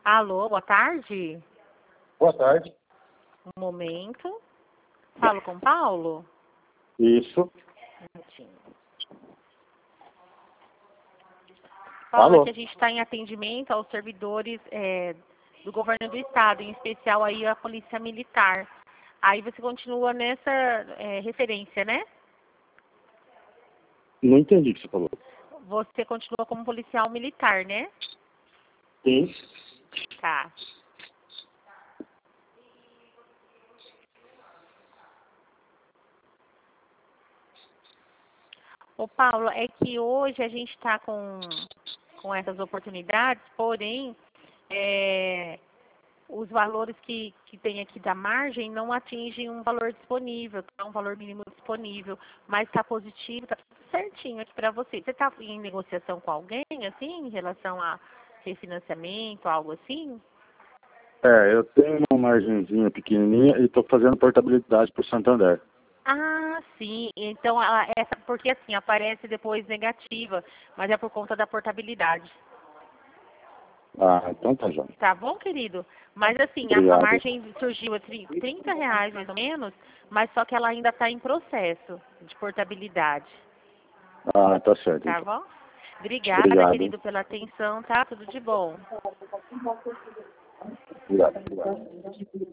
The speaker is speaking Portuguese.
Alô, boa tarde. Boa tarde. Um momento. Falo com Paulo? Isso. Um minutinho. Paulo, Alô? aqui a gente está em atendimento aos servidores do governo do estado, em especial aí a Polícia Militar. Aí você continua nessa referência, né? Não entendi o que você falou. Você continua como policial militar, né? Sim. Tá. Ô Paulo, é que hoje a gente está com essas oportunidades, porém, os valores que tem aqui da margem não atingem um valor disponível, tá? Um valor mínimo disponível, mas está positivo, está tudo certinho aqui para você. Você está em negociação com alguém, assim, em relação a refinanciamento, algo assim? Eu tenho uma margenzinha pequenininha e estou fazendo portabilidade para o Santander. Ah, sim. Então, porque assim, aparece depois negativa, mas é por conta da portabilidade. Ah, então tá, João. Tá bom, querido? Mas assim, a Obrigado. margem surgiu a R$ 30 mais ou menos, mas só que ela ainda está em processo de portabilidade. Ah, tá certo, Tá então. bom? Obrigada, Obrigado. querido, pela atenção, tá? Tudo de bom. Obrigado.